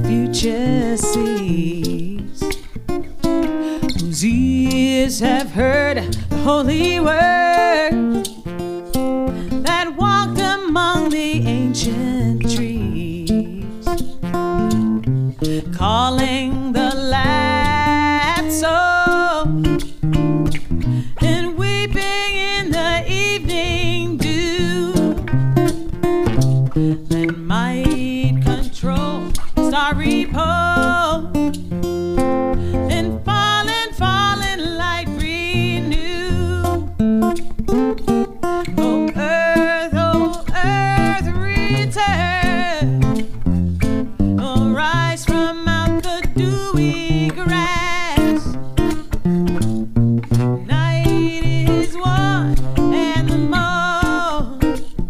future sees, whose ears have heard the holy word that walked among the ancient trees, calling the lad soul and weeping in the evening dew, that might control starry pole and falling light renew. Oh earth, return, oh rise from out the dewy grass. Night is one and the morn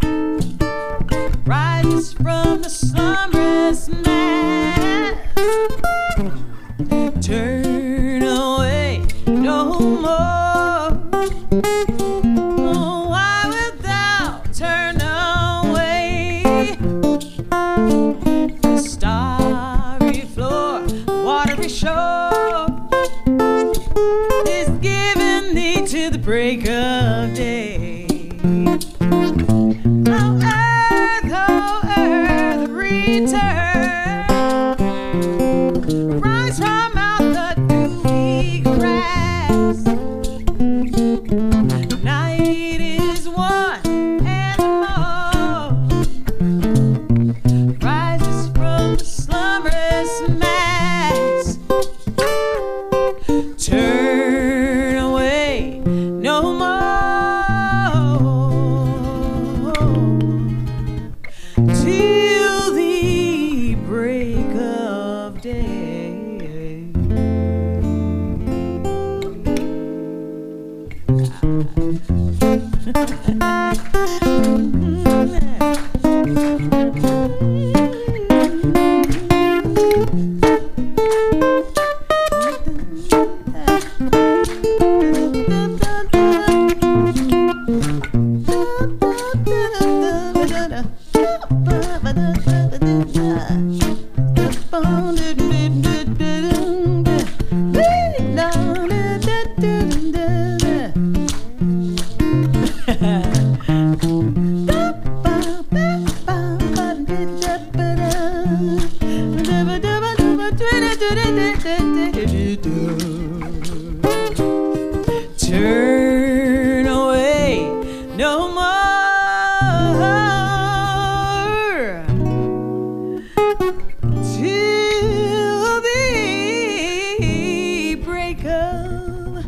rises from the slumberous mass. Turn away no more. Oh, why wilt thou turn away? The starry floor, the watery shore is given thee to the break of day. Oh earth, return, rise from out the dewy grass. Night is one and more rises from the slumberous mass. Turn away no more till the break of day. Turn away no more till the break of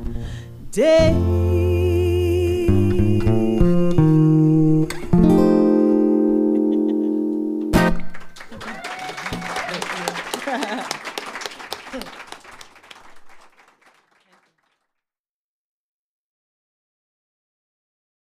day.